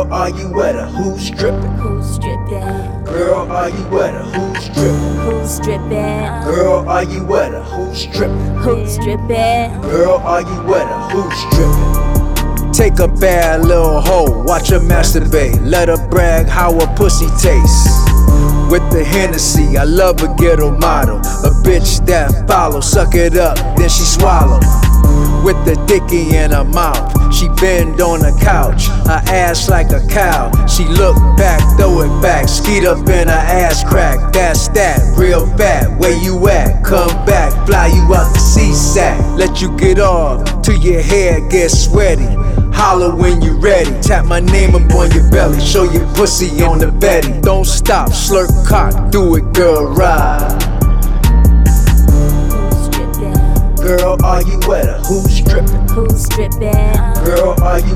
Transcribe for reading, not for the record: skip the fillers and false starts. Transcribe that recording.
Girl, are you with her? Who's stripping? Who's stripping? Girl, are you with her? Who's stripping? Who's stripping? Girl, are you with her? Who's stripping? Who's stripping? Girl, are you with her? Who's stripping? Take a bad little hoe, watch her masturbate. Let her brag how her pussy tastes. With the Hennessy, I love a ghetto model. A bitch that follow, suck it up, then she swallow. With the dicky in her mouth, she bend on the couch, her ass like a cow. She look back, throw it back, skeet up in her ass crack. That's that, real bad, where you at? Come back, fly you out the CSAC. Let you get off, till your hair gets sweaty. Holler when you ready, tap my name up on your belly. Show your pussy on the Betty. Don't stop, slurp cock, do it girl, ride. Girl, are you with her? Who's stripping? Who's stripping? Girl, are you